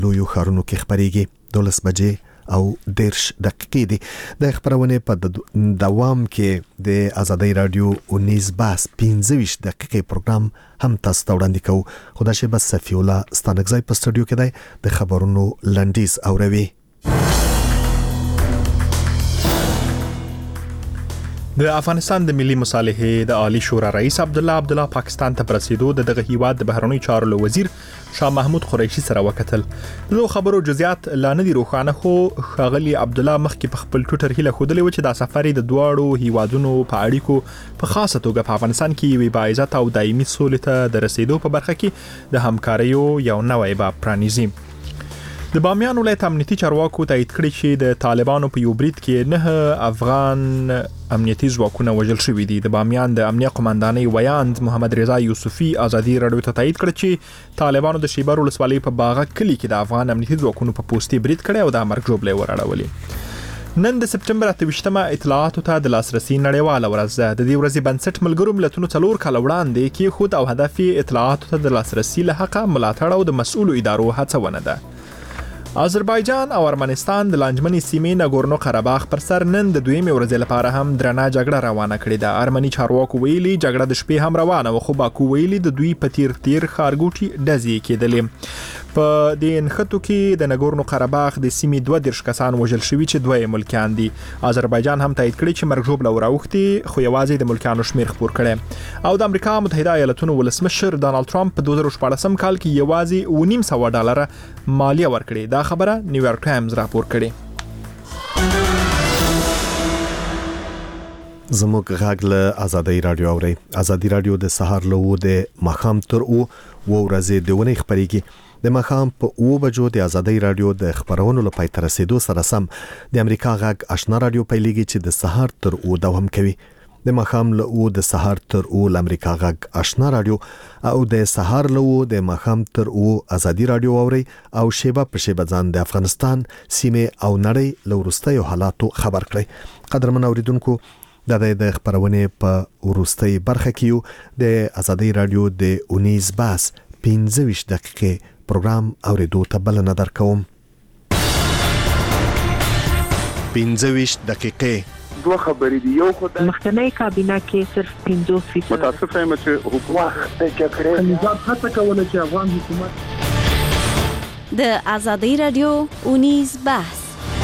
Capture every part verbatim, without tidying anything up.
لویو ښارونو کې خبريږي. دولس بجې او دیرش دقیقې دي. د خبرونه په دوام کې د آزادۍ رادیو اونیز باس پنځه ویشت دقیقې پروګرام هم تاسو ته وړاندې کوو. خدای بس صفی الله ستانکزای په سټوډیو کې دی د خبرونو لنډیز اوروي. د افغانستان د ملي مصالحې د عالی شورا رئیس عبد الله عبد الله پاکستان ته رسیدو د دغه هیواد د بهرنی چارو وزیر شاه محمود قریشي سره وکتل. نو خبرو جزئیات لا نه دي روښانه، خو ښاغلي عبد الله مخکې په خپل ټویټر هیله خوده و چې دا سفر د دواړو هیوادونو په اړیکو په خاصه توګه په افغانستان کې یوه باعزت او دایمي سولې ته د رسیدو په برخه کې د همکاریو یو نوې باب پرانیزي. د بامیان ولایت امنیتي چارواکو تایید کړی چې د طالبانو په یو برید کې نه افغان امنیتي ځواکونه وژل شوي دي. د بامیان د امنیه قومندانۍ ویاند محمد رضا یوسفي ازادي رادیو ته تایید کړ چې طالبانو د شیبر ولسوالۍ په باغه کلی کې د افغان امنیتي ځواکونو په پوستي برید کړی او د مرګ ژوبلې وراړولې. نن د سپټمبر اته ویشتمه اطلاعاتو ته د لاسرسي نړیواله ورځ ده. د دې ورځې بنسټ ملګرو ملتونو څلور کاله وړاندې کې خود او هدف اطلاعاتو ته د لاسرسي له حقه ملاتړ او د مسؤلو ادارو هڅونه ده. آذربایجان او ارمنستان د لانجمنې سیمې ناګورنو قرهباغ پر سر نن د دویمې ورځې لپاره هم درنه جګړه روانه کړې ده. ارمني چارواکو ویلي جګړه د شپې هم روانه و، خو باکو ویلي د دوی په تیر تیر ښارګوټي ډزې کېدلې. په دې نښتو کې د ناګورنو قرهباغ د سیمې دوه دېرش کسان وژل شوي چې دوه یې ملکیان دي. آذربایجان هم تایید کړی چې مرګ ژوبله وراوښتې، خو یوازې د ملکیانو شمیر خپور کړی. او د امریکا متحده ایالاتونو ولسمشر ډانلډ ټرمپ په دوه زره شپاړسم کال کې یوازې اوه نیم سوه ډالره مالیه ورکړې. دا خبره نیویارک ټایمز راپور کړي. زموږ غږ له آزادۍ رادیو اوري. آزادۍ رادیو د سهار له و د ماښام تر او ورځې د ونې خبريږي. د ماښام په اوه بجو د آزادۍ رادیو د خبرونو لپاره تر رسیدو سره سم د امریکا غږ آشنا رادیو پیلېږي چې د سهار تر او دوام کوي. د ماښام له او د سهار تر او د امریکا غږ آشنا رادیو او د سهار له او د ماښام تر او آزادۍ رادیو اوري او شیبه په شیبه ځان د افغانستان سیمه او نړۍ له وروستیو حالاتو خبر کړي. قدرمن اوریدونکو، د د خبرونه په وروستۍ برخه کې د آزادۍ رادیو د اونیز باس پنځه ویشت دقیقې پروګرام اوریدو ته بلنه درکوم. پنځه ویشت دقیقې دوه خبرې دي. یو خدای مخکنی کابینه کې صرف پنځوس فیصد متاسفه یم چې حکومت د جګړې نظام هڅه کوله چې افغان حکومت د آزادۍ رادیو اونیز باس.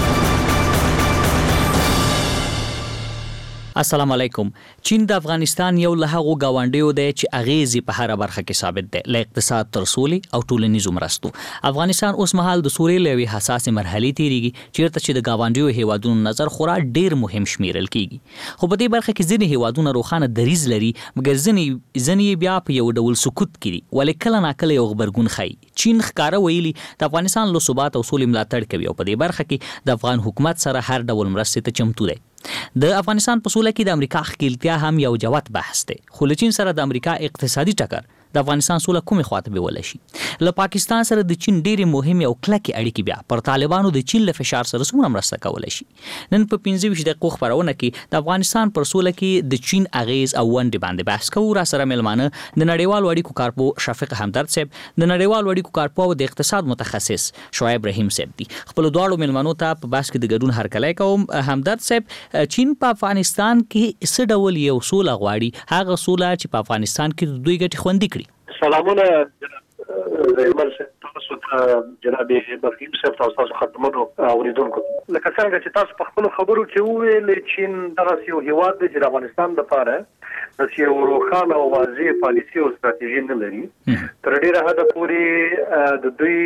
السلام علیکم. چین د افغانستان یو له هغو گاونډیو دی چې اغیزې په هر برخه کې ثابت دی، له اقتصاد تر سولې او ټولنیزو مرستو. افغانستان اوس مهال د سولې له یوې حساسې مرحلې تیریږي چیرته چې د گاونډیو هیوادونو نظر خورا ډیر مهم شمیرل کیږي. خو په دې برخه کې ځینې هیوادونه روښانه دریځ لري، مګر ځینې ځینې بیا په یو ډول سکوت کړي، ولې کله ناکله یو غبرګون ښيي. چین ښکاره ویلي د افغانستان له ثبات او سولې ملاتړ کوي او په دې برخه کې د افغان حکومت سره هر ډول مرستې ته چمتو دی. د افغانستان په سوله کې د امریکا ښکیلتیا هم یو جوت بحث دی، خو له چین سره د امریکا اقتصادي ټکر د افغانستان سوله کومې خواته بیول شي. له پاکستان سره د چین ډېرې مهمې او کلکې اړیکې بیا پر طالبانو د چین له فشار سره څومره مرسته کولی شي. نن په پنځه ویشت دقیقو خبرونه کې د افغانستان پر سوله کې د چین اغیز او ونډې باندې بحث کوو. را سره مېلمانه د نړیوالو اړیکو کارپو شفیق همدرد صاحب، د نړیوالو اړیکو کارپو او د اقتصاد متخصص شعیب رحیم صاحب دي. خپل دواړو مېلمنو ته په بحث کې د ګډون هرکلی کوم. همدرد صاحب، چین په افغانستان کې څه ډول یو سوله غواړي، هغه سوله چې په افغانستان کې د دوی ګټې خوندي کړي؟ سلامونه رحمان صاحب، تاسو ته جناب ابراهیم صاحب، تاسو خدمتو اوریدونکو. لکه څنګه چې تاسو په خپل خبرو کې وویل، چین دغه یو هیواد دی چې د افغانستان لپاره د یو روښانه او واضح پالیسي او ستراتیژي نه لري. تر ډیره حده پورې د دوی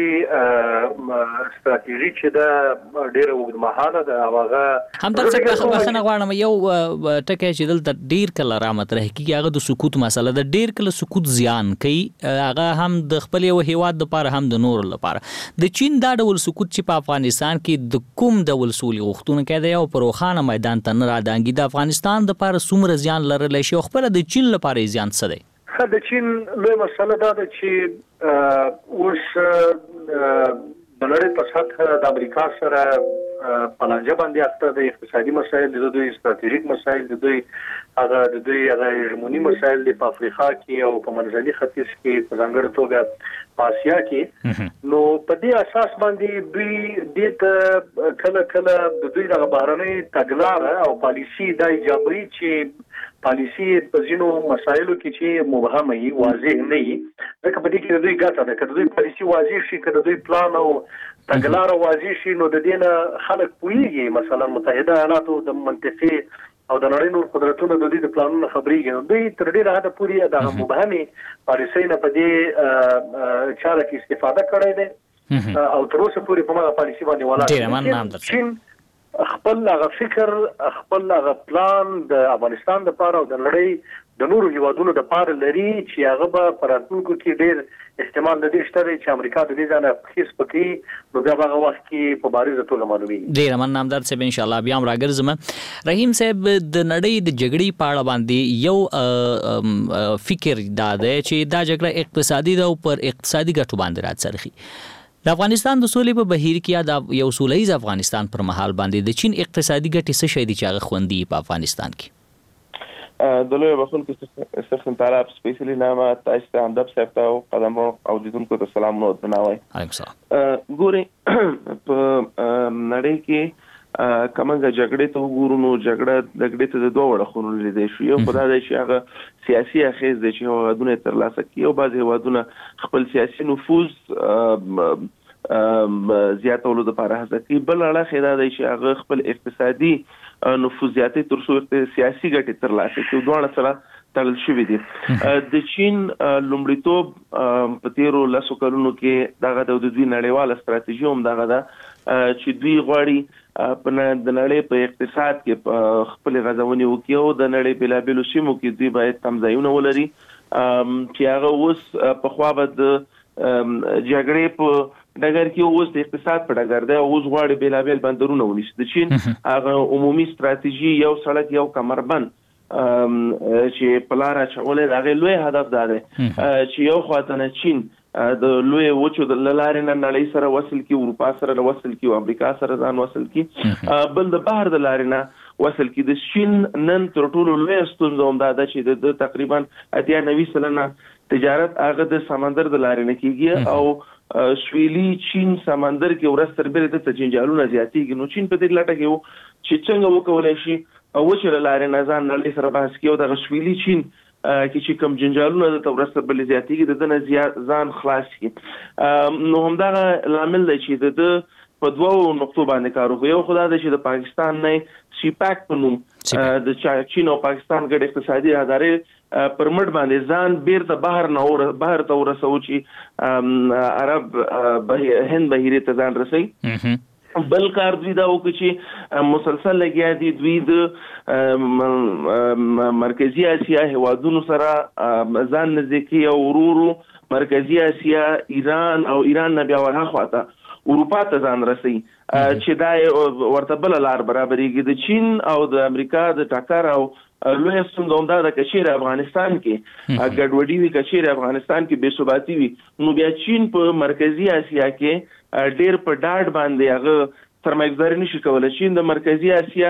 ستراتیژي چې دا ډیره اوږدمهاله ده. هغه همدرد صاحب، بخښنه غواړم، یو ټکی چې دلته ډیر کله رامطرح کېږي هغه د سکوت مسله ده. ډیر کله سکوت زیان کوي، هغه هم د خپل یو هیواد لپاره هم د نورو لپاره. د چین دا ډول سکوت چې په افغانستان کې د کوم ډول سولې غوښتونکی دی او په روښانه میدان ته نه رادانګي، د افغانستان لپاره څومره زیان لرلی شي او خپله د چین لپاره زیان څه دی؟ د چین لوی مسله دا ده چې اوس د نړۍ په سطحه د امریکا سره پلانجه باندې اخته د اقتصادي مسایل د دوی ستراتیژیک مسایل د دوی هغه د دوی هغه هجمونی مسایل د افریقا کې او په منځني ختیځ کې په ځانګړي توګه په اسیا کې نو په دې اساس باندې دوی د کله کله د دوی د بهرنۍ تګلارې او پالیسي د ایجابي چې پالیسي په ځینو مسایلو کې چې مبهمه وي واضح نه وي ځکه په دې کې دوی ګټه ده کله دوی پالیسي واضح شي کله دوی پلان او تګلارې واضح شي نو د دې نه خلک پوهیږي مثلا متحده ایالاتو د منطقي او د نړۍ نور قدرتونو د دې پلانونو خبريږي نو دوی تر ډیره حد پورې د مبهمه پالیسي نه په دې چاره کې استفاده کړې ده او تر اوسه پورې په هغه پالیسي باندې ولاړ دي خپل هغه فکر خپل هغه پلان د افغانستان لپاره او د نړۍ د نورو هیوادونو لپاره لري چې هغه به پراتونکو کې ډېر احتمال د دې شته چې امریکا د دې ځانه خیس پکې نو بیا هغه وخت کې په باري زتو معلومي ډېر من نامدار صاحب ان شاء الله بیا هم راګرځم رحیم صاحب د نړۍ د جګړې پاړه باندې یو فکر دا دی چې دا جګړه اقتصادي ده او پر اقتصادي ګټو باندې راځي د افغانستان د سولې په بهیر کې د یو سولهیز افغانستان پر مهال باندې د چین اقتصادي ګټې څه شي دي چې هغه خوندي په افغانستان کې د لوی بخون کې سرسن طالب سپیشلی نامه تاسو ته هم د صفته او قدم او لیدونکو ته سلام نو درناوی علیکم السلام ګوري په نړۍ کې کومه جګړه ته وګورو جګړه د جګړې ته د دوه وړخونو لیدې شو یو خدای دې چې هغه سیاسي اخیز دي چې هغه د ترلاسه کوي او بعضي هوادونه خپل سیاسي نفوذ زیاتولو لپاره هڅه کوي بل اړه خیدا دی چې هغه خپل اقتصادي نفوذ زیاتې تر څو سیاسي ګټې ترلاسه کوي دوه سره تړل شوی دي د چین لومړیتوب په تیرو لسو کلونو کې دغه د دوی نړیواله ستراتیژي هم دغه ده چې دوی غواړي په د نړۍ په اقتصاد کې خپل غځونې وکړي او د نړۍ بلابلو سیمو کې دوی باید تمځایونه ولري چې هغه اوس په خوا به د جګړې په ډګر کې اوس د اقتصاد په ډګر دی اوس غواړي بلابل بندرونه ونیسي د چین هغه عمومي ستراتیژي یو سړک یو کمربند چې پلار اچولې هغه لوی هدف دا دی چې یو خواته چین د لوی وچو د لارې نه نړۍ سره وصل کی اروپا سره وصل کی او امریکا سره ځان وصل کی بل د بهر د لارې نه وصل کی د چین نن تر ټولو لوی ستونزه هم دا ده چې د تقریبا اتیا نوي سلنه تجارت هغه د سمندر د لارې نه کیږي او سویلي چین سمندر کې ورستر بل د تجنجالونه زیاتېږي نو چین په دې لټه کې چې څنګه وکولای شي او چې لارې نه ځان نړۍ سره بحث کوي او د سویلي چین کې چې کوم جنجالونه د تورسته بل زیاتېږي د نه زیات ځان خلاص کی نو هم دا لامل دی چې د په دوو نقطو باندې کار وکړي یو خدای د چې د پاکستان نه سی پاک په نوم د چین او پاکستان ګډ اقتصادي ادارې پر مټ باندې ځان بیرته بهر نه اور بهر ته ورسو چې عرب هند بهیره ته ځان رسي بل کار دوی دا وکړي چې مسلسل لګیا دي دوی د مرکزی اسیا هوادونو سره ځان نزدیکی او ورورو مرکزی اسیا ایران او ایران نه بیا ورها خواته اروپا ته ځان رسي چې دا ورته بل لار برابرېږي د چین او د امریکا د ټاکر او لوی ستونزه هم دا د کشیر افغانستان کې ګډوډي وي کشیر افغانستان کې بې ثباتی وي نو بیا چین په مرکزی اسیا کې ډېر په ډاډ باندې هغه سرمایه‌ګذاري نشي کولای چین د مرکزی اسیا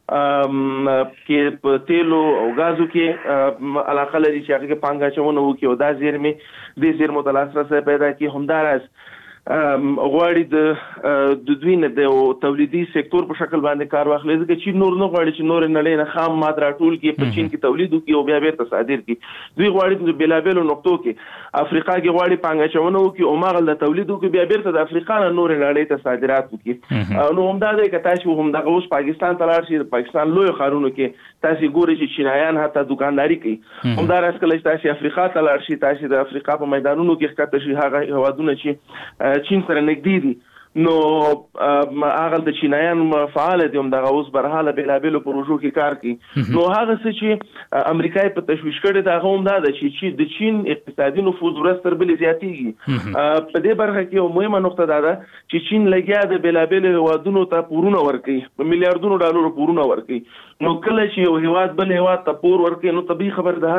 کې په تیلو او غازو کې علاقه لري چې هغه پانګه چونه وکي او دا زیرمې د زیرمو تلاسره پیدا کی همدارس غواړي د د دوی نه د تولیدي سکتور په شکل باندې کار واخلي ځکه چې نور نه غواړي چې نور نه لینه خام ماده راټول کې په چین کې تولید وکړي او بیا بیرته صادر کړي دوی غواړي د بلابلو نقطو کې افریقا کې غواړي پانګه چونه وکړي او ماغل د تولید وکړي بیا بیرته د افریقا نه نور نړۍ ته صادرات وکړي نو هم دا دی چې تاسو هم د اوس پاکستان ته لاړ شئ د پاکستان لوی ښارونو کې تاسو ګورئ چې چینایان حتی دکانداري کوي هم دا راس کله چې تاسو افریقا ته لاړ شئ تاسو د افریقا په میدانونو کې ښکته شئ هغه هوادونه چې چین سره نږدې دي نو هغه د چینایان فعال دي هم دغه اوس برحاله بلابلو پروژو کې کار کوي نو هغه څه چې امریکای په تشویش کړي دا هم دا ده چې د چین اقتصادي نفوذ ورستر بل زیاتېږي په دې برخه کې یو مهمه نقطه دا ده چې چین لګیا د بلابلو هوادونو ته پورونه ورکوي په میلیارډونو ډالرو پورونه ورکوي نو کله چې یو هواد بل هواد ته پور ورکوي نو طبيعي خبر ده هغه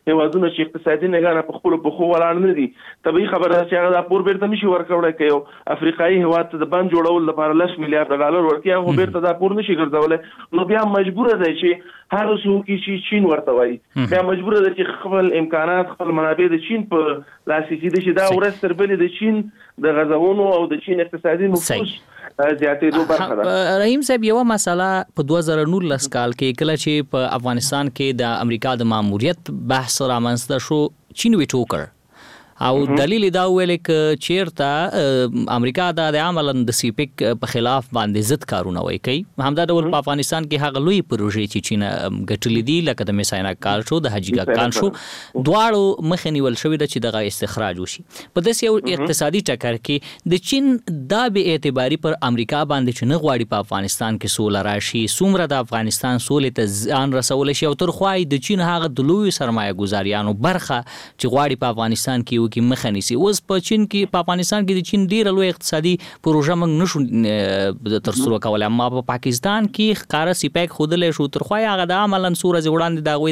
هیوادونه چې اقتصادي نگاه په خپل په خو ولاړ نه دي طبيعي خبره ده چې هغه د پور بیرته نشي ورکوړای کوي افریقایي هیواد ته د بند جوړول لپاره لس میلیارډ ډالر ورکړي هغه بیرته د پور نشي ګرځولای نو بیا مجبور دی چې هر څوک چې چین ورته وایي بیا مجبور دی چې خپل امکانات خپل منابع د چین په لاس کې دي چې دا ورځ تر بلې د چین د غزونو او د چین اقتصادي نفوذ زیاتېدو برخه ده. رحیم صاحب یو مسله په دوه زره نولس کال کې کله چې په افغانستان کې د امریکا د ماموریت بحث رامنځته شو چین وی ټوکر او دلیل دا ویل ک چیرته امریکا د عملاً د سیپیک په خلاف باندې ضد کارونه وای کوي همدا ډول په افغانستان کې هغه لوی پروژې چې چین ګټلې دي لکه د میساینا کال شو د حجیګا کال شو دواړو مخ نیول شوې ده چې دغه استخراج وشي په داسې یو اقتصادي ټکر کې د چین دا به اعتباري پر امریکا باندې چې نه غواړي په افغانستان کې سوله راشي څومره د افغانستان سولې ته ځان رسول شي او تر خوای د چین هغه د لوی سرمایه ګزاریانو برخه چې غواړي په افغانستان کې کې مخه نیسي اوس په چین کې په افغانستان کې د چین ډیره لوی اقتصادي پروژه موږ نشو تر سره کولای اما په پاکستان کې ښکارا سیپیک خودلې شو تر خو هغه د عملاً سورې وړاندې دا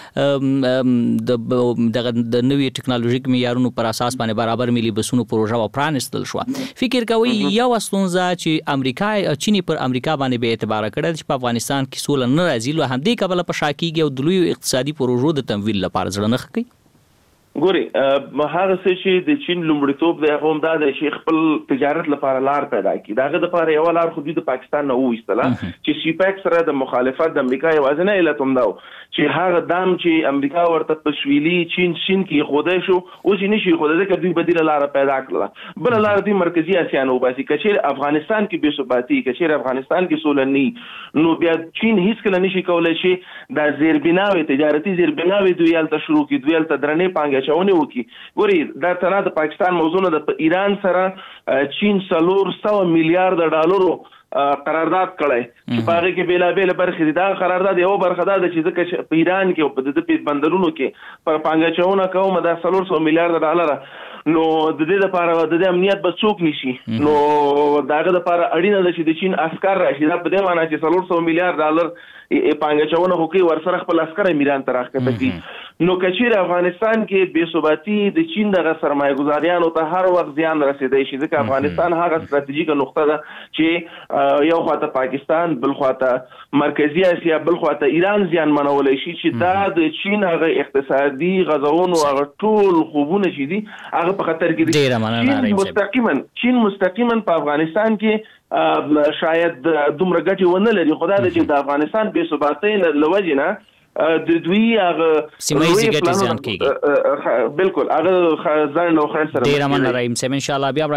غوي د د نوې ټکنالوژیک معیارونو پر اساس باندې برابر ملي بسونو پروژه و پرانستل شو فکر کوي یو استونزه چې امریکا چینی پر امریکا باندې به اعتبار کړل چې په افغانستان کې سول نه راځي لو هم دې کبل په شاکیږي او د لوی اقتصادي پروژو د تمویل لپاره ځل نه کوي ګوري هغه څه چې د چین لومړیتوب دی هغه هم دا دی چې خپل تجارت لپاره لار پیدا کړي داغه د لپاره یو لار خو د پاکستان نه وېستله چې سیپیک سره د مخالفت د امریکا یوازینی علت هم دا چې هغه دام چې امریکا ورته پښویلي چین چین کې خوده شو او چې نشي خوده د دوی بدیله لار پیدا کړله بل لار د مرکزی اسیا نه وباسي کچیر افغانستان کې بے ثباتی کچیر افغانستان کې سولنی نو بیا چین هیڅ کله نشي کولای چې د زیربناوي تجارتي زیربناوي دوی الته شروع کی دوی الته درنې پانګه چونه وکي ګوري دا تنه د پاکستان موضوع نه د ایران سره چین سلور سو میلیارډ ډالرو قرارداد کړی چې پاره کې بیلا بیل برخې دا قرارداد یو برخه دا چې ځکه په ایران کې او په د بندرونو کې پر پانګه چونه کوم دا سلور سو میلیارډ ډالر نو د دې لپاره د امنیت به څوک نشي نو داغه لپاره اړینه ده چې د چین عسكر راشي دا په دې معنی چې سلور سو میلیارډ ډالر پانګه چونه هوکي ورسره خپل عسكر ایران ته راخته دي نو کچیر افغانستان کې بے ثباتی د چین دغه سرمایه گزاریانو ته هر وخت زیان رسیدای شي ځکه افغانستان هغه ستراتیژیکه نقطه ده چې یو خواته پاکستان بل خواته مرکزی اسیا بل خواته ایران زیان منولای شي چې دا د چین هغه اقتصادي غزونو هغه ټول خوبونه شي دي هغه په خطر کې دي مستقیما چین مستقیما په افغانستان کې شاید دومره ګټي ونه لري خدای دې چې د افغانستان بے ثباتی لوجه نه د دوی هغه سیمایي ګټي ځان کېږي بالکل هغه ځان نو خیر سره ډیر مننه رایم سم ان شاء الله بیا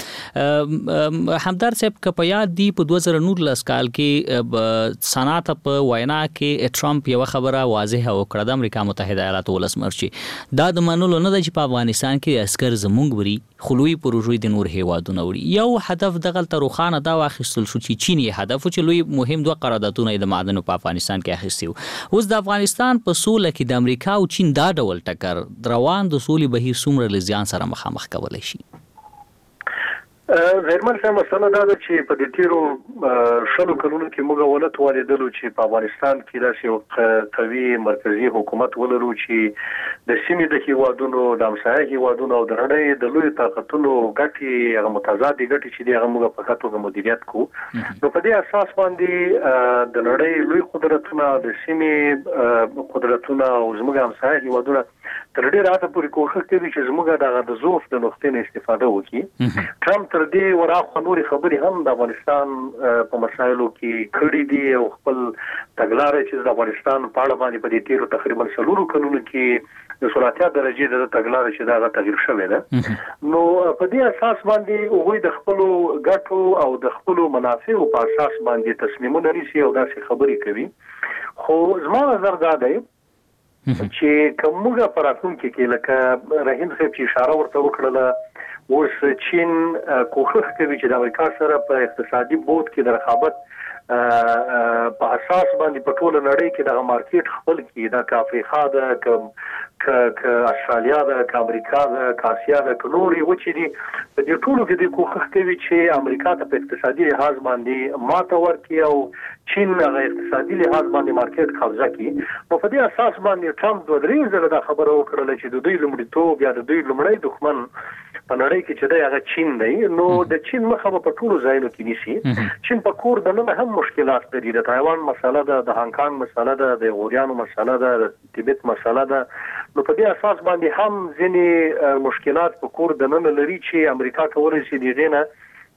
راګرځم همدار صاحب ک په یاد دی په دوه زره نولس کال کې صنعت په وینا کې ټرمپ یو خبره واضحه وکړه د امریکا متحده ایالاتو ولسمشر چې دا د منلو نه د چې په افغانستان کې عسكر زمونږ وري خلوی پروژې د نور هیوادونو وړي یو هدف دغه تروخانه دا واخیستل شو چې چینی هدف چې لوی مهم دوه قراردادونه د معدنو په افغانستان کې اخیستي اوس د افغانستان په سوله کې د امریکا او چین دا ډول ټکر روان د سولې بهیر څومره لزیان سره مخامخ کولای شي زیرمن صاحب مسله دا ده چې په دې تیرو شلو کلونو کې موږ ولت والیدلو چې په افغانستان کې داسې یو قوي مرکزی حکومت ولرو چې د سیمې د هیوادونو د همسایه هیوادونو او د نړۍ د لوی طاقتونو ګټې هغه متضادې ګټې چې دی هغه موږ په خاطر مدیریت کوو نو په دې اساس باندې د نړۍ لوی قدرتونه د سیمې قدرتونه او زموږ همسایه هیوادونه تر ډیره حده پورې کوښښ کوي چې زموږ دغه د ضعف د نقطې نه استفاده وکړي ټرمپ تر دې وراخوا نورې خبرې هم د افغانستان په مسایلو کې کړې دي او خپل تګلارې چې د افغانستان په اړه باندې په دې تیرو تقریبا څلورو کلونو کې د سولاتیا درجه د تګلارې چې دا تغیر شوې ده نو په دې اساس باندې هغوی د خپل ګټو او د خپل منافعو په اساس باندې تصمیمونه نیسي او داسې خبرې کوي خو زما نظر دا دی چې کومه پراتون کې کې لکه رحیم صاحب چې اشاره ورته وکړه اوس چین کوښښ کوي چې د امریکا سره په اقتصادي بود کې د رقابت په اساس باندې په ټوله نړۍ کې د مارکیټ خپل کې د افریقا د ک ک استرالیا د امریکا د آسیا د نوري وچې دي په دې ټولو کې د کوښښ کوي چې امریکا ته په اقتصادي لحاظ باندې ماته ورکړي او چین هغه اقتصادي لحاظ باندې مارکیټ قبضه کړي. په دې اساس باندې ټرمپ دوه درې ځله دا خبره وکړه چې د دوی لومړیتوب یا د دوی لومړی دښمن په نړۍ کې چې دا هغه چین دی. نو د چین مخه په ټولو ځایونو کې نیسي. چین په کور دننه هم مشکلات لري. د تایوان مسله ده، د هانګ کانګ مسله ده، د غوریانو مسله ده، د تبت مسله ده. نو په دې اساس باندې هم ځینې مشکلات په کور دننه لري چې امریکا کولای شي دغه نه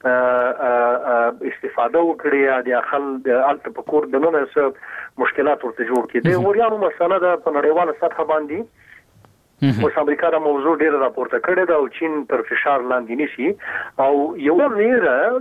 استفاده وکړي یا د خپل د الټ په کور دننه څه مشکلات ورته جوړ کړي. د غوریانو مسله ده په نړیواله سطح باندې اوس امریکا دا موضوع ډیره راپورته کړې ده او چین تر فشار لاندې نشي. او یو ویره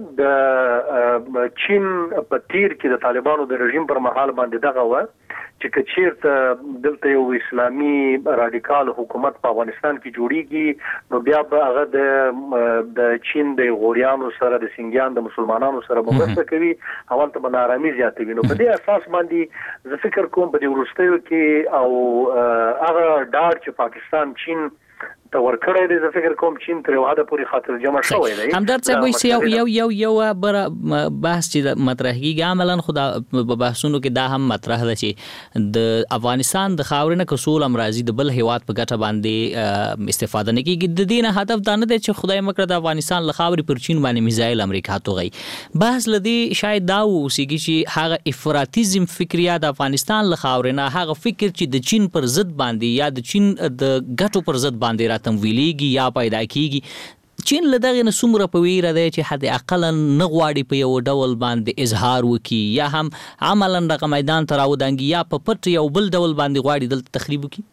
د چین په تیر کې د طالبانو د رژیم پر مهال باندې دغه و چې کچیرته دلته یو اسلامي رادیکال حکومت په افغانستان کې جوړیږي نو بیا به هغه د د چین د غوریانو سره د سنگیان د مسلمانانو سره مرسته کوي اول ته ناراضي زیاتوي. نو په دې اساس باندې زه فکر کوم په دې وروستیو کې او هغه ډار چې پاکستان چین ته ورکړی دی زه فکر کوم چین تر یو حده پورې خاطر جمع شوی دی. همدرد صاحب وایي یو یو یو یو بر بحث چې مطرح کیږي عملاً خدا په بحثونو کې دا هم مطرح ده چې د افغانستان د خاورې نه کسول امراضي د بل هیواد په ګټه باندې استفاده نه کیږي. د دې نه هدف دا نه دی چې خدای مکړه د افغانستان له خاورې پر چین باندې میزایل امریکا توغي. بحث لدی شاید دا وسیږي چې هغه افراطیزم فکریا د افغانستان له خاورې نه هغه فکر چې د چین پر ضد باندې یا د چین د ګټو پر ضد باندې تمویلیږي یا پیدا کیږي. چین له دغه نه څومره په ویره دی چې حد اقل نه غواړي په یو ډول باندې اظهار وکړي یا هم عملاً دغه میدان ته راودانګي یا په پټ یو بل ډول باندې غواړي دلته تخریب وکړي.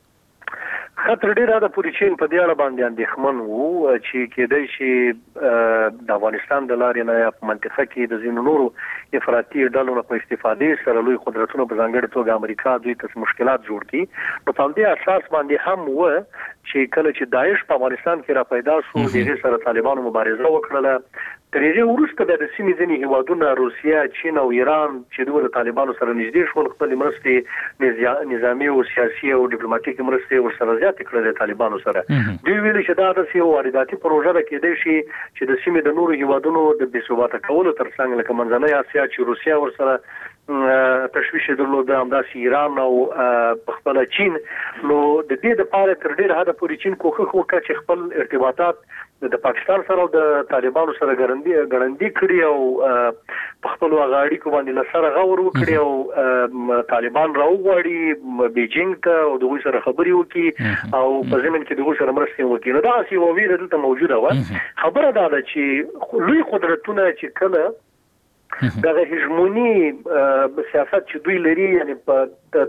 خطر ډیر د پوری چین په دې اړه باندې اندېښمن وو چې کېدای شي د افغانستان د لارې نه په منطقه کې د ځینو نورو افراطي ډلو په استفادې سره لوی قدرتونو په ځانګړي توګه امریکا دوی ته مشکلات جوړ کړي. نو په دې اساس باندې هم و چې کله چې داعش په افغانستان کې را پیدا شو دغه سره طالبانو مبارزه وکړه. تر هغه وروسته د سیمې ځینې هیوادونو روسیا، چین او ایران چې دوی د طالبانو سره نږدې شول خپل مرستې نظامی او سیاسي او ډیپلوماټیک مرستې ورسره زیات کړل د طالبانو سره. دوی ویل چې دا د یو وارداتي پروژه ده کېدای شي چې د سیمې د نورو هیوادونو د بیثباته کولو ترڅنګ لکه منځنۍ اسیا چې روسیا ورسره تشویش درلود همداسې ایران او په خپل چین. نو د دې لپاره تر ډیره حده پورې چین کوښښ وکړ چې خپل ارتباطات د پاکستان سره او د طالبانو سره ګړندی ګړندی کړی او په خپل اړیکو باندې لسره غور وکړي او طالبان راوغواړي بیجینګ ته او دغه سره خبري وکړي او په ځمن کې دغه سره مرسته وکړي. نو دا سی او ویره دلته موجوده و. خبره دا ده چې لوی قدرتونه چې کله دغه هجمونی سیاست چې دوی لري یعنی په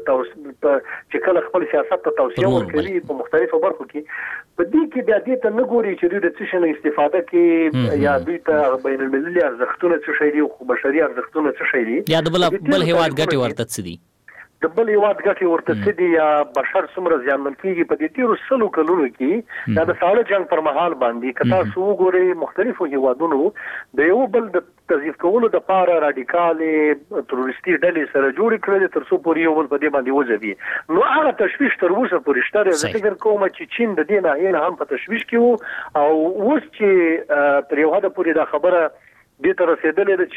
چې کله خپل سیاست ته توسعه ورکوي په مختلفو برخو کې په دې کې بیا دې ته نه ګوري چې دوی د څه شي استفاده کوي یا دوی ته بین المللي ارزښتونه څه شي دي او بشري ارزښتونه څه شي دي یا د بل بل هیواد ګټي ورته څه دي د بل هیواد ګټي ورته څه دي یا بشر څومره ځانمن کیږي په دې تیرو سلو کلونو کې دا د ساړه جنگ پر مهال باندې کتا سو ګوري مختلفو هیوادونو د یو بل د تضعیف کولو د پاره رادیکالي تروریستي ډلې سره جوړ کړل تر څو پورې یو بل په دې باندې وځي. نو هغه تشویش تر اوسه پورې شته. زه فکر کوم چې چین د دې نه یې هم په تشویش کې وو او اوس چې تر یو حد پورې دا خبره دې تر رسیدلې ده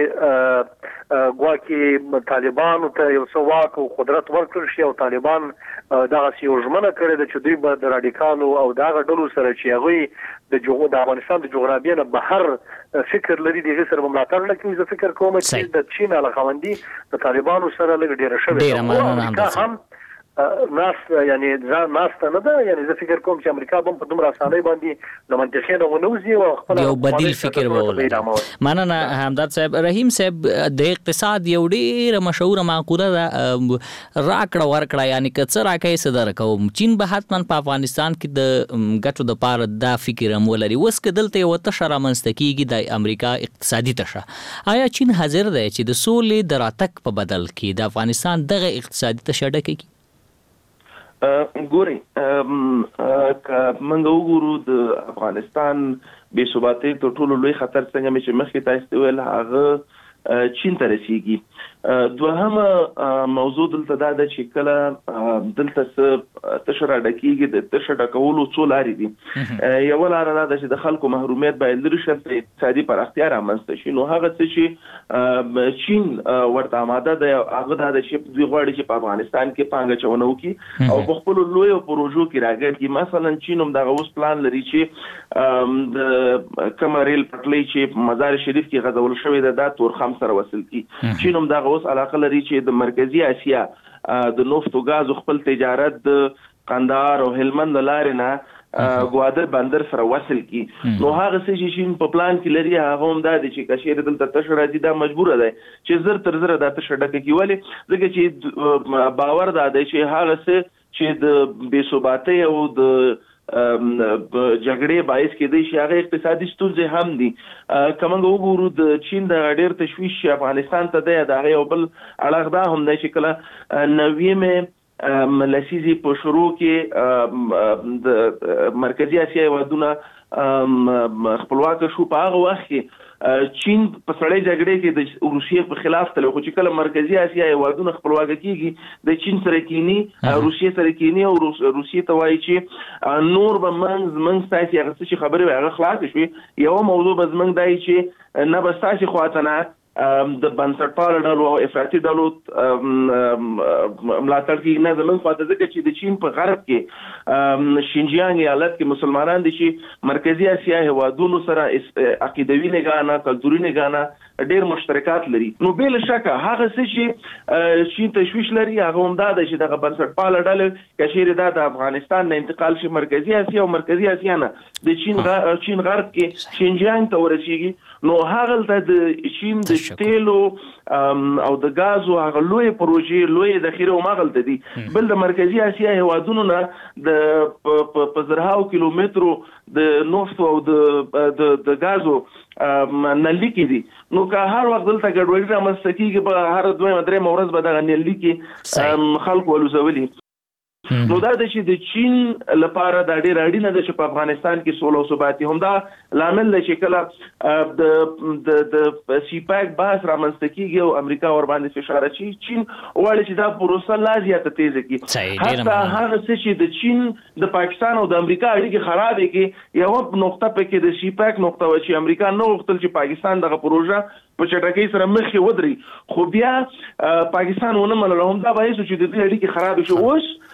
چې ګواکې طالبانو ته یو څه واک او قدرت ورکړل شي او طالبان دغه یو ژمنه کړې ده چې دوی به د رادیکالو او دغه ډلو سره چې هغوی د جغو د افغانستان د جغرافیې نه بهر فکر لري دغه سره ملاتړ نه کوي. زه فکر کوم چې د چین علاقمندي د طالبانو سره لږ ډیره شوې ده. ناس یعنی ناس ته نه ده یعنی زه فکر کوم چې امریکا هم په دومره اسانۍ باندې د منطقې نه ونوځي او خپل یو بدیل فکر وولري. مننه همدرد صاحب. رحیم صاحب د اقتصاد یو ډیر مشهور مقوله ده راکړه ورکړه یعنی کڅ راکې صدر کوم چین به حتما په افغانستان کې د ګټو د پاره دا فکر هم ولري. وس کدلته یو تشره منستکیږي د امریکا اقتصادي تشه. آیا چین حاضر دی چې د سولې د راتګ په بدل کې د افغانستان دغه اقتصادي تشه ډکه کی؟ ګوري منګه وګورو د افغانستان بې ثباتۍ تر ټولو لوی خطر څنګه چې مخکې تاسو ویل هغه چین ته رسیږي. دوهمه موضوع دلته دا ده چې کله دلته څه تشره ډکیږي د تشره ډکولو څو لارې دي. یو لار دا ده چې د خلکو محرومیت باید لري شي تر اقتصادي پراختیا رامنځته شي. نو هغه څه چې چین ورته آماده ده هغه دا ده چې دوی غواړي چې په افغانستان کې پانګه چونه وکړي او په خپل لوی پروژو کې راګرځي. مثلا چین هم دا اوس پلان لري چې د کمرل پټلۍ چې مزار شریف کې غځول شوی ده د تورخم سره وصل کی. چین هم دا اوس علاقه لري چې د مرکزی اسیا د نفت او غاز خپل تجارت د قندهار او هلمند لارې نه ګوادر بندر سره وصل کی. نو هغه څه چې شین په پلان کې لري هغه هم دا دي چې کشیر دلته تشره دي دا مجبور دی چې زر تر زر دا تشره ډکه کیولې ځکه چې باور دا دی چې هغه څه چې د بې ثباتۍ او د جګړې باعث کېدای شي هغه اقتصادي ستونزې هم دي. کومه وګورو د چین د ډېر تشویش افغانستان ته دی دا یو بل اړخ دا هم دی چې کله نویمه لسیزي په شروع کې د مرکزی اسیا هیوادونه خپلواک شو په هغه وخت کې چین په سړی جګړې کې د روسیې په خلاف تل خو چې کله مرکزی اسیا هیوادونه خپلواک کیږي د چین سره کینی روسیې سره کینی او روسیې ته وایي چې نور به منځ منځ تاسو هغه څه خبرې هغه خلاص شي. یو موضوع به زمونږ دی چې نه به تاسو خواته نه د بنسټپاله ډلو او افراطي ډلو ملاتړ کوي نه زمونږ خواته ځکه چې د چین په غرب کې شینجیانګ ایالت کې مسلمانان دي چې مرکزی اسیا هیوادونو سره عقیدوي نگاه کلتوري نگاه ډېر مشترکات لري. نو بل شک هغه څه چې چین تشویش لري هغه هم دا ده چې دغه بنسټپاله ډلې کشیر دا د افغانستان نه انتقال شي مرکزی اسیا او مرکزی اسیا نه د چین چین غرب کې شینجیانګ ته ورسیږي. نو هغه د چین د تیلو او د غازو هغه لوی پروژې لوی ذخیره او مغلطه دي. بل د مرکزی اسیا هیوادونو نه د په زرهاو کیلومترو د نفت او د د غازو نلي کې دي. نو که هر وخت دلته ګډوډي رامنځته کېږي په هر دوه درې ورځ به دغه نلي کې خلکو ولوزولي. نو دا د چې د چین لپاره دا ډېر اړینه ده چې په افغانستان کې سوله او ثباتي هم دا لامل دی چې کله د د سیپاک بحث رامنځته کېږي او امریکا ور باندې فشار اچوي چین غواړي چې دا پروسه لا زیاته تیزه کړي. حتی هغه څه چې د چین د پاکستان او د امریکا اړیکې خرابې کړي یو نقطه پکې د سیپاک نقطه و چې امریکا نه غوښتل چې پاکستان دغه پروژه په چټکۍ سره مخې ودري خو بیا پاکستان ونه منله هم دا باعث چې د دې اړیکې خرابې شي. اوس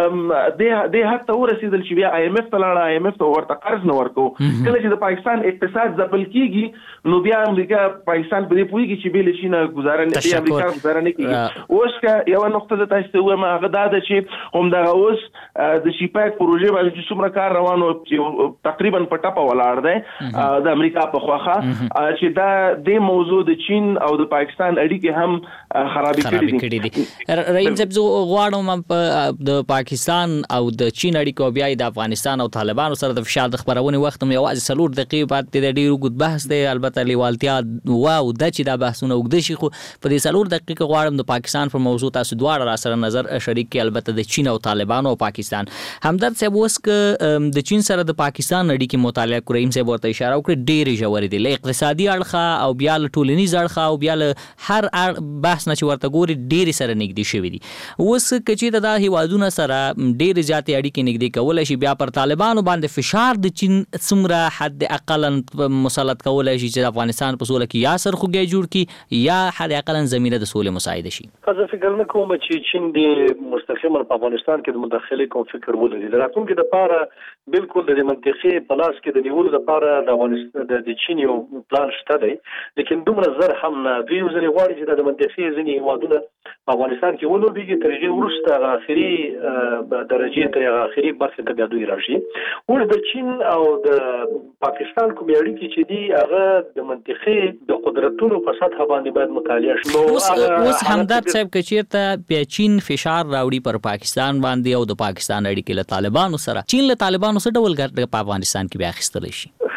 د د حتی ورسېدل چې بیا آی ایم اف ته لاړه آی ایم اف ته ورته قرض نه ورکو. کله چې د پاکستان اقتصاد ځپل کېږي نو بیا امریکا پاکستان په دې پوهېږي چې بې له چین ګزاره نه کوي امریکا ګزاره نه کوي. اوس که یوه نقطه زه تاسو ته ووایم هغه دا ده چې همدغه اوس د سیپاک پروژې باندې چې څومره کار روان و تقریبا په ټپه ولاړ دی د امریکا په خواخه چې دا د موضوع د چین او د پاکستان اړیکې هم خرابې کړي دي. رئیس صاحب زه غواړم د پاکستان او د چین اړیکو بیا د افغانستان او طالبانو سره د فشار د خبرونې وخت هم یوازې څلور دقیقې پاتې د ډېر اوږد بحث دی. البته لیوالتیا واو د چې دا بحثونه اوږده شي خو په دې څلور دقیقې غواړم د پاکستان پر موضوع تاسو دواړه را سره نظر شریک کړئ. البته د چین او طالبانو او پاکستان همدرد صاحب اوس که د چین سره د پاکستان اړیکې مطالعه کړو رحیم صاحب ورته اشاره وکړه ډېرې ژورې دي له اقتصادي اړخه او بیا له ټولنیز اړخه او بیا له هر بحث نه چې ورته ګوري ډېرې سره نږدې شوي دي. اوس که چېرته دا هیوادونه سره ډېرې زیاتې اړیکې نږدې کولی شي بیا پر طالبانو باندې فشار د چین څومره حد اقلا مسلط کولی شي چې د افغانستان په سوله کې یا سرخوږی جوړ کړي یا حد اقلا زمینه د سولې مساعده شي. زه فکر نه کوم چې چین د مستقیما په افغانستان کې د مداخلې کوم فکر ولري. د راتلونکي دپاره بالکل د منطقې په لاس کې د نیولو دپاره د افغانستان د چین یو پلان شته دی لیکن دومره زر هم نه. دوی ځینې غواړي چې د منطقې ځینې هیوادونه په افغانستان کې ولوبېږي تر هغې وروسته آخري درجې ته آخري برخې ته بیا دوی راشي. اوس د چین او د پاکستان کومې اړیکې چې دي هغه د منطقې د قدرتونو په سطحه باندې باید مطالعه شي. اوس همدرد صاحب که چېرته بیا چین فشار راوړي پر پاکستان باندې او د پاکستان اړیکې له طالبانو سره چین له طالبانو څه ډول ګټه په افغانستان کې بیا اخیستلی شي؟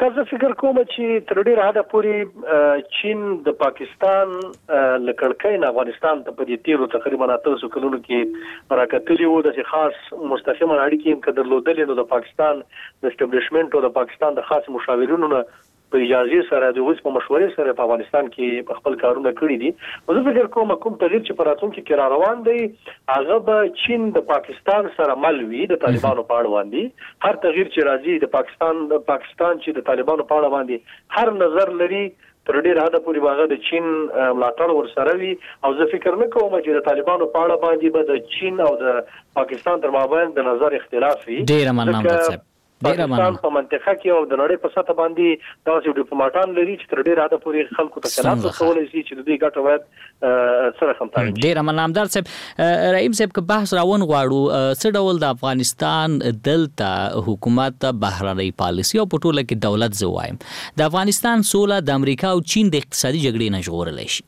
خاصه فکر کوم چې تر ډیره حده پورې چین د پاکستان لکړکۍ نه افغانستان ته په دې تیرو تقریبا اتلس کلونو کې راکتلی وو د خاص مستقیم اړیکې هم کډر لودل نو د پاکستان د اسټابلیشمنت او د پاکستان د خاص مشاورینو نه په اجازه سره د اوس په مشورې سره په افغانستان کې خپل کارونه کړی دي. زه فکر کوم کوم تغییر چې په راتلونکي کې را روان دی هغه به چین د پاکستان سره مل وي د طالبانو په اړه باندې هر تغییر چې راځي د پاکستان د پاکستان چې د طالبانو په اړه باندې هر نظر لري تر ډیره حده پورې واغه د چین ملاتړ ورسره وي او زه فکر نه کوم چې د طالبانو په اړه باندې به د چین او د پاکستان تر مابین د نظر اختلاف وي. ډیره مننه صاحب. پاکستان په منطقه کې او د نړۍ په سطح باندې تاسو ډیپلوماټان لري چې تر ډیره حده پورې خلکو ته خلاف کولای شي چې د دې ګټه وایي سره همتاوي. ډیره مننه در صاحب. رحیم صاحب که بحث راون غواړو څه ډول د افغانستان دلته حکومت بهرنۍ پالیسي او په ټوله کې دولت زوایم د افغانستان سوله د امریکا او چین د اقتصادي جګړې نه ژغورلی شي؟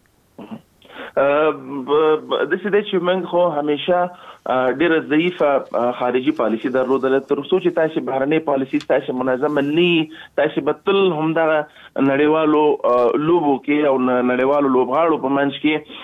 د څه چې موږ خو همیشه ډیره ضعیفه خارجي پالیسي درلودله تر څو چې تاسو بهرنۍ پالیسي تاسو منظم نه تاسو بتل هم دا نړیوالو لوبو کې او نړیوالو لوبغاړو په منځ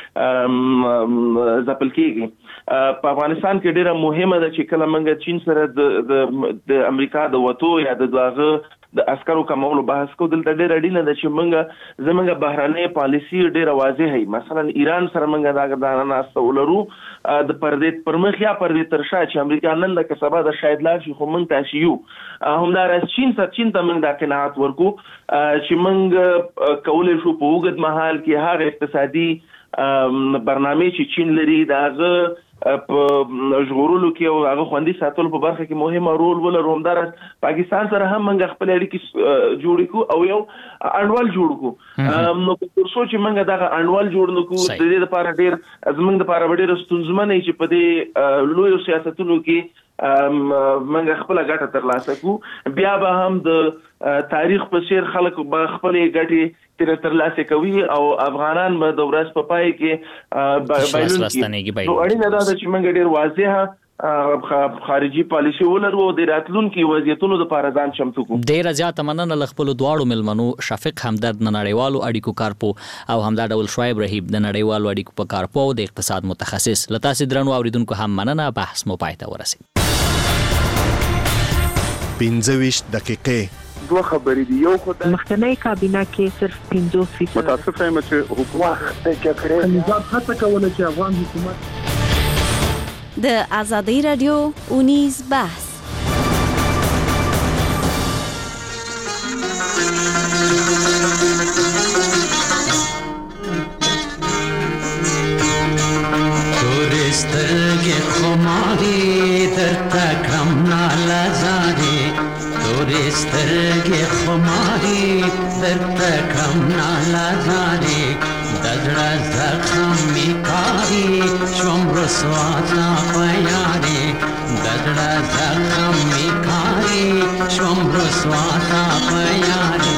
کې ځپل کېږي. په افغانستان کې ډیره مهمه ده چې کله موږ چین سره د امریکا د وټو یا د دغه د عسکرو کمولو بحث کو دلته ډیره اړینه ده چې موږ زموږ بهرنۍ پالیسي ډیره واضح هي. مثلا ایران سره موږ دا غدانه ناست ولرو د پردې پرمخ یا پردې ترشا چې امریکا نن د کسبه د شاید لا شي خو موږ تاسو یو همدار چین سره چین ته موږ د قناعت ورکو چې موږ کولای شو په وګد محل کې هغه اقتصادي برنامه چې چین لري داغه په ژغورلو کې او هغه خوندي ساتلو په برخه کې مهمه رول ولري. همدار پاکستان سره هم موږ خپل اړیکې جوړ کو او یو انډوال جوړ کو نو په څو چې موږ دا انډوال جوړ نکو د دې لپاره ډیر زموږ لپاره ډیر ستونزمن چې په دې لوی سیاستونو کې موږ خپل ګټه ترلاسه کو بیا به هم د تاریخ په شیر خلک به خپل ګټه تر ترلاسه کوي او افغانان به د ورځ په پای کې بایلونکي نو اړینه ده چې موږ ډیر واضحه خارجي پالیسي ولرو او د راتلونکي وضعیتونو لپاره ځان چمتو کو. ډیر زیات مننه ل خپل دواړو ملمنو شفیق همدرد د نړیوالو اړیکو کارپو او همدا ډول شعیب رحیم د نړیوالو اړیکو په کارپو او د اقتصاد متخصص. لتا سي درنو اوریدونکو هم مننه. بحث مو پاتې ورسید. پنځه ویشت دقیقې دوه خبرې دي. یو خو د مخکنی کابینه کې صرف پنځوس فیصد متاسفه یم چې حکومت د جګړې نظام هڅه کوله چې افغان حکومت د آزادۍ رادیو اونیز بحث تورسترګې خماري درته کړم نالزارې تورسترګې خماري درته کړم نالزارې د زړه زخم مې کاري شوم رسوا تا په یارې د زړه زخم مې کاري شوم رسوا تا په یارې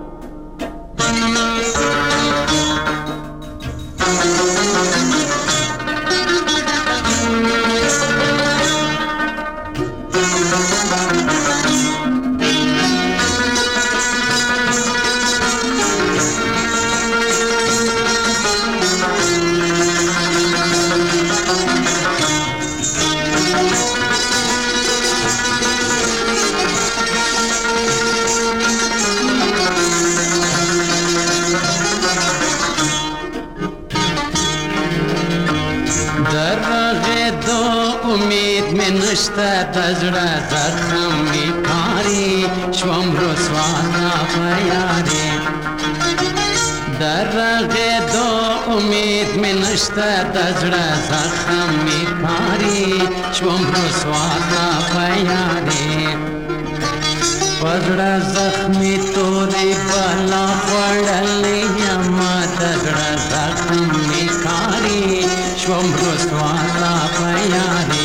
نشته د زړه زخم مې کاري شوم رسوا تا په یارې د رغېدو امید مې نشته د زړه زخم مې کاري شوم رسوا تا په یارې په زړه زخمې تورې بلا خوړلې یم د زړه زخم مې کاري شوم رسوا تا په یارې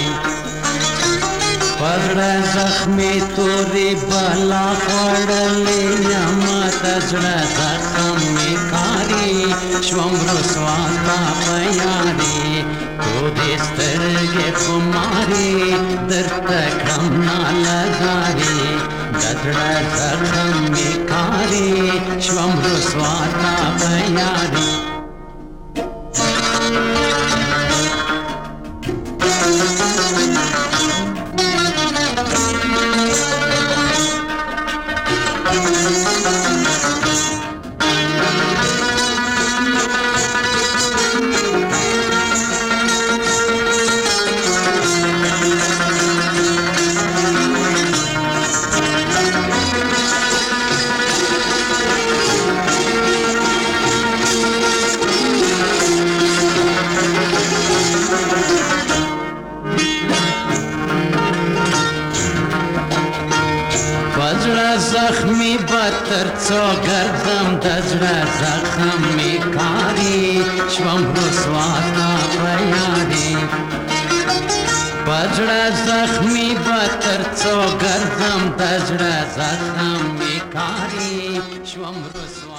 پزړه زخمې تورې بلا خوړلې یم د زړه زخم مې کاري شوم رسوا تا پیاری تو دسترګې خماري درته کړم نالزاري دزړه زخم مې کاري شوم رسوا تا پیاری زخمی بتر څو ګرځم د زړه زخم می کاری شوم رسوا تا پیاری پزړه زخمی بتر څو ګرځم د زړه زخم می کاری شوم رسوا